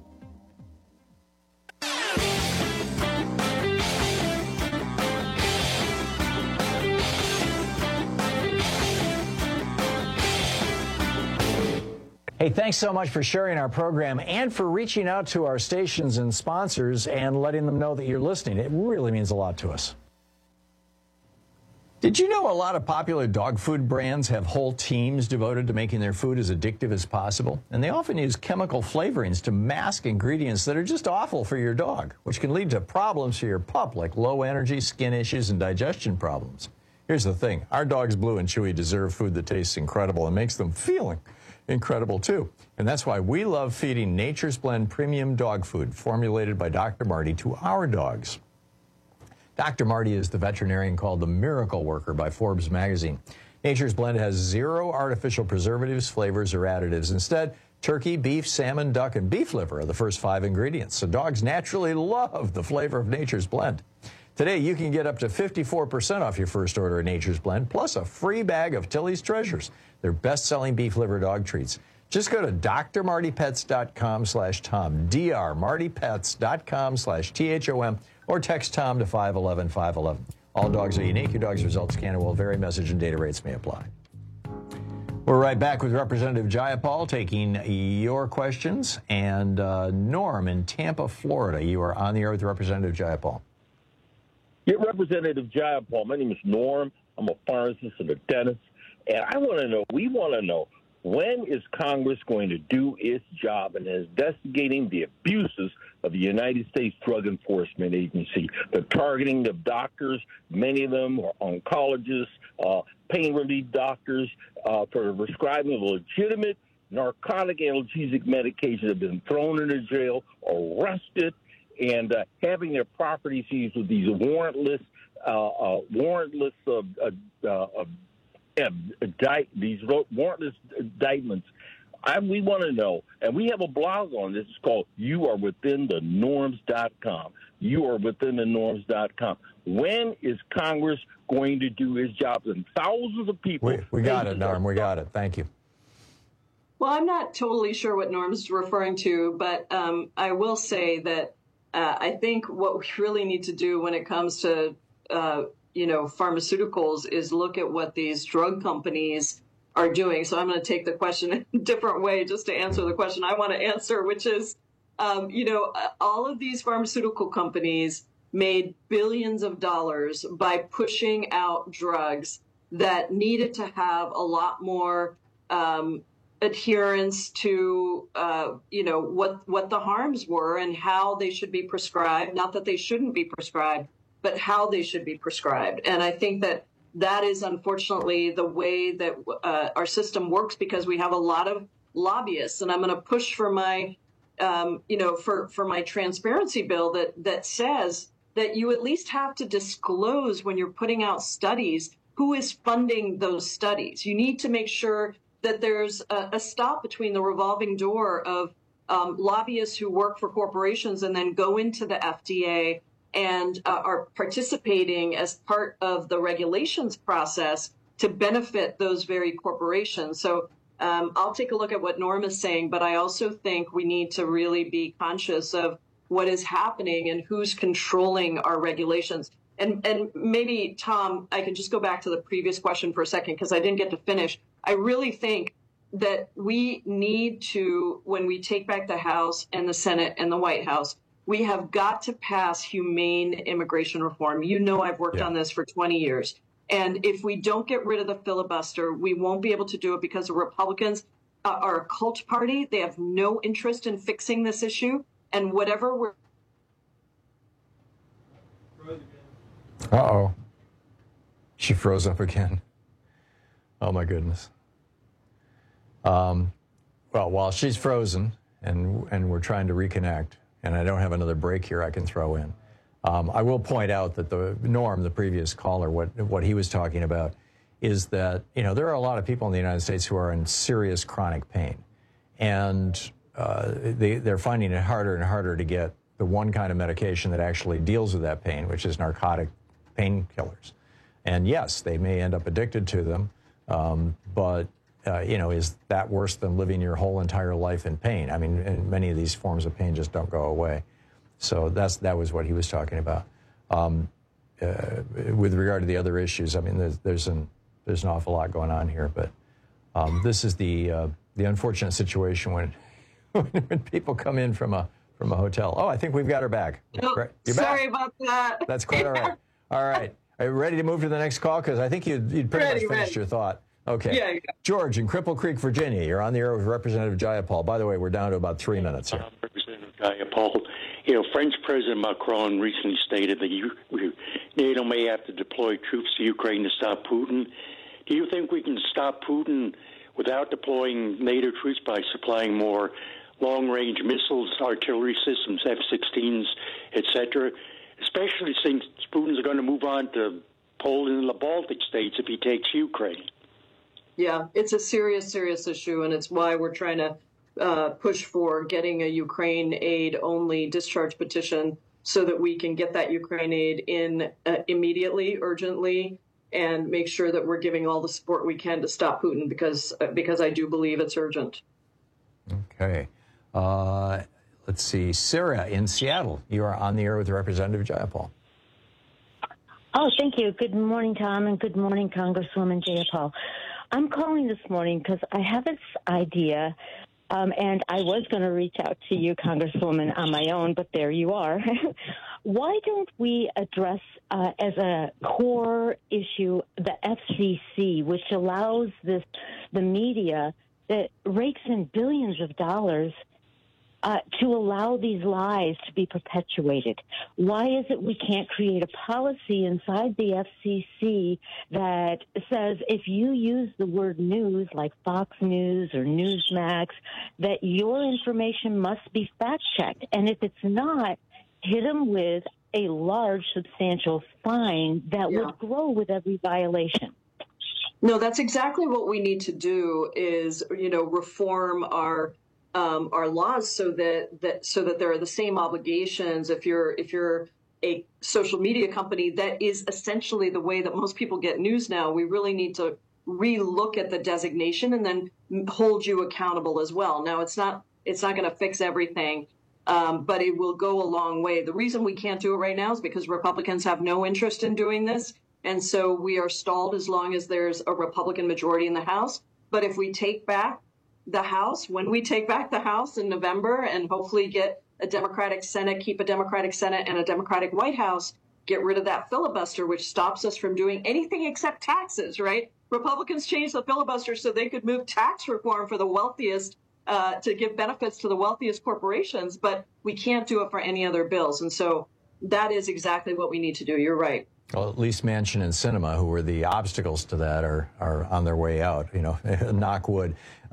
Hey, thanks so much for sharing our program and for reaching out to our stations and sponsors and letting them know that you're listening. It really means a lot to us. Did you know a lot of popular dog food brands have whole teams devoted to making their food as addictive as possible? And they often use chemical flavorings to mask ingredients that are just awful for your dog, which can lead to problems for your pup like low energy, skin issues, and digestion problems. Here's the thing. Our dogs, Blue and Chewy, deserve food that tastes incredible and makes them feel incredible, too. And that's why we love feeding Nature's Blend premium dog food formulated by Dr. Marty to our dogs. Dr. Marty is the veterinarian called the Miracle Worker by Forbes magazine. Nature's Blend has 0 artificial preservatives, flavors, or additives. Instead, turkey, beef, salmon, duck, and beef liver are the first 5 ingredients. So dogs naturally love the flavor of Nature's Blend. Today, you can get up to 54% off your first order of Nature's Blend, plus a free bag of Tilly's Treasures, their best-selling beef liver dog treats. Just go to drmartypets.com/Tom, drmartypets.com/THOM, or text Tom to 511-511. All dogs are unique. Your dog's results can and will vary. Message and data rates may apply. We're right back with Representative Jayapal taking your questions. And Norm in Tampa, Florida, you are on the air with Representative Jayapal. Yeah, Representative Jayapal, my name is Norm. I'm a pharmacist and a dentist. And we want to know, when is Congress going to do its job in investigating the abuses of the United States Drug Enforcement Agency, the targeting of doctors, many of them are oncologists, pain relief doctors, for prescribing legitimate narcotic analgesic medication have been thrown into jail, arrested, and having their property seized with these warrantless indictments. We want to know, and we have a blog on this. It's called YouAreWithinTheNorms.com. YouAreWithinTheNorms.com. When is Congress going to do its job? And thousands of people. We got it, Norm. We got it. Thank you. Well, I'm not totally sure what Norm's referring to, but I will say that I think what we really need to do when it comes to pharmaceuticals is look at what these drug companies are doing. So I'm going to take the question in a different way just to answer the question I want to answer, which is, all of these pharmaceutical companies made billions of dollars by pushing out drugs that needed to have a lot more adherence to, what the harms were and how they should be prescribed. Not that they shouldn't be prescribed, but how they should be prescribed. And I think that is unfortunately the way that our system works, because we have a lot of lobbyists. And I'm going to push for my, for my transparency bill that says that you at least have to disclose when you're putting out studies who is funding those studies. You need to make sure that there's a stop between the revolving door of lobbyists who work for corporations and then go into the FDA and are participating as part of the regulations process to benefit those very corporations. So I'll take a look at what Norm is saying, but I also think we need to really be conscious of what is happening and who's controlling our regulations. And maybe, Tom, I can just go back to the previous question for a second because I didn't get to finish. I really think that we need to, when we take back the House and the Senate and the White House, we have got to pass humane immigration reform. You know, I've worked on this for 20 years. And if we don't get rid of the filibuster, we won't be able to do it because the Republicans are a cult party. They have no interest in fixing this issue. And whatever we're... Uh-oh. She froze up again. Oh, my goodness. Well, while she's frozen and we're trying to reconnect, and I don't have another break here I can throw in, I will point out that Norm, the previous caller, what he was talking about is that, there are a lot of people in the United States who are in serious chronic pain. And they're finding it harder and harder to get the one kind of medication that actually deals with that pain, which is narcotic painkillers. And yes, they may end up addicted to them, but is that worse than living your whole entire life in pain? I mean, and many of these forms of pain just don't go away. So that was what he was talking about. With regard to the other issues, I mean, there's an awful lot going on here, but this is the the unfortunate situation when people come in from a hotel. Oh, I think we've got her back. Oh, Right. sorry about that. That's quite all right. All right. Are you ready to move to the next call? Because I think you'd pretty much finished your thought. Okay. Yeah. George in Cripple Creek, Virginia. You're on the air with Representative Jayapal. By the way, we're down to about 3 minutes here. Representative Jayapal. French President Macron recently stated that NATO may have to deploy troops to Ukraine to stop Putin. Do you think we can stop Putin without deploying NATO troops by supplying more long-range missiles, artillery systems, F-16s, etc., especially since Putin's going to move on to Poland and the Baltic states if he takes Ukraine? Yeah, it's a serious issue, and it's why we're trying to push for getting a Ukraine aid-only discharge petition so that we can get that Ukraine aid in immediately, urgently, and make sure that we're giving all the support we can to stop Putin, because I do believe it's urgent. Okay. Let's see. Sarah in Seattle, you are on the air with Representative Jayapal. Oh, thank you. Good morning, Tom, and good morning, Congresswoman Jayapal. I'm calling this morning because I have this idea, and I was going to reach out to you, Congresswoman, on my own, but there you are. Why don't we address as a core issue the FCC, which allows the media that rakes in billions of dollars to allow these lies to be perpetuated? Why is it we can't create a policy inside the FCC that says if you use the word news, like Fox News or Newsmax, that your information must be fact-checked? And if it's not, hit them with a large, substantial fine that would grow with every violation. No, that's exactly what we need to do is, reform our laws so that there are the same obligations. If you're a social media company, that is essentially the way that most people get news now. We really need to relook at the designation and then hold you accountable as well. Now, it's not going to fix everything, but it will go a long way. The reason we can't do it right now is because Republicans have no interest in doing this. And so we are stalled as long as there's a Republican majority in the House. But if we take back the House, when we take back the House in November and hopefully get a Democratic Senate, keep a Democratic Senate and a Democratic White House, get rid of that filibuster, which stops us from doing anything except taxes, right? Republicans changed the filibuster so they could move tax reform for the wealthiest, to give benefits to the wealthiest corporations, but we can't do it for any other bills. And so that is exactly what we need to do. You're right. Well, at least Manchin and Sinema, who were the obstacles to that, are on their way out, knock wood.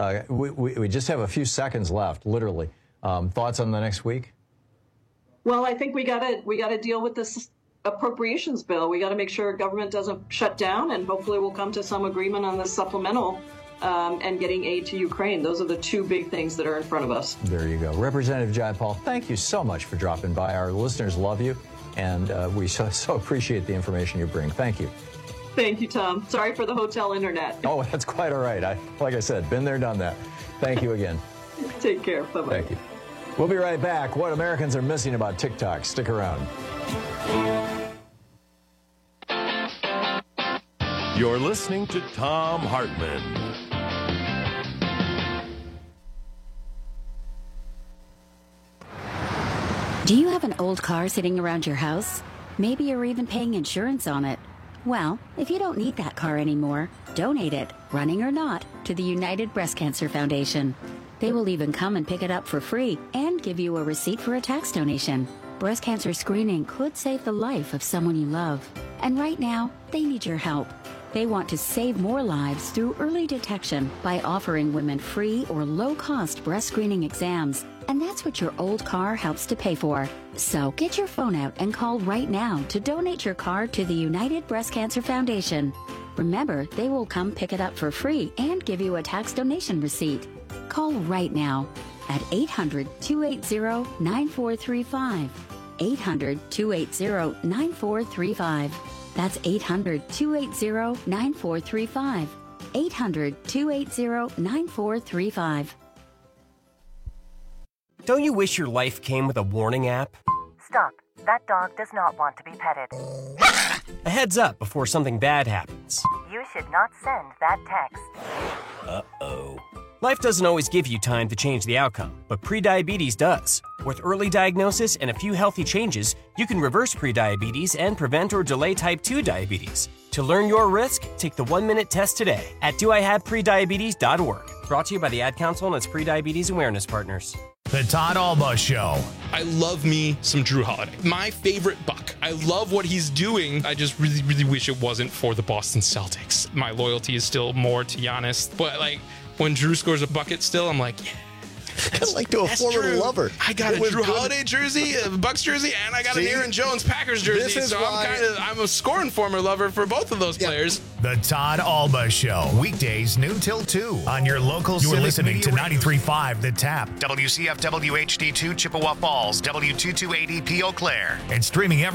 We just have a few seconds left, literally. Thoughts on the next week? Well, I think we got to deal with this appropriations bill. We got to make sure government doesn't shut down, and hopefully we'll come to some agreement on this supplemental and getting aid to Ukraine. Those are the two big things that are in front of us. There you go. Representative Jayapal, thank you so much for dropping by. Our listeners love you. And we so appreciate the information you bring. Thank you. Thank you, Tom. Sorry for the hotel internet. Oh, that's quite all right. Like I said, been there, done that. Thank you again. Take care. Bye-bye. Thank you. We'll be right back. What Americans are missing about TikTok. Stick around. You're listening to Thom Hartmann. Do you have an old car sitting around your house? Maybe you're even paying insurance on it. Well, if you don't need that car anymore, donate it, running or not, to the United Breast Cancer Foundation. They will even come and pick it up for free and give you a receipt for a tax donation. Breast cancer screening could save the life of someone you love. And right now, they need your help. They want to save more lives through early detection by offering women free or low-cost breast screening exams. And that's what your old car helps to pay for. So get your phone out and call right now to donate your car to the United Breast Cancer Foundation. Remember, they will come pick it up for free and give you a tax donation receipt. Call right now at 800-280-9435. 800-280-9435. That's 800-280-9435. 800-280-9435. Don't you wish your life came with a warning app? Stop. That dog does not want to be petted. A heads up before something bad happens. You should not send that text. Uh-oh. Life doesn't always give you time to change the outcome, but prediabetes does. With early diagnosis and a few healthy changes, you can reverse prediabetes and prevent or delay type 2 diabetes. To learn your risk, take the 1-minute test today at doihaveprediabetes.org. Brought to you by the Ad Council and its prediabetes awareness partners. The Todd Alba Show. I love me some Drew Holiday. My favorite Buck. I love what he's doing. I just really, really wish it wasn't for the Boston Celtics. My loyalty is still more to Giannis. But, like, when Drew scores a bucket still, I'm like, yeah. Kind of like to a former lover. I got a Drew Holiday jersey, a Bucks jersey, and I got an Aaron Jones Packers jersey. So I'm a scoring former lover for both of those players. The Todd Alba Show. Weekdays noon till 2 on your local Civic. You're listening to 93.5 The Tap, WCFW HD2 Chippewa Falls, W228EP Eau Claire, and streaming every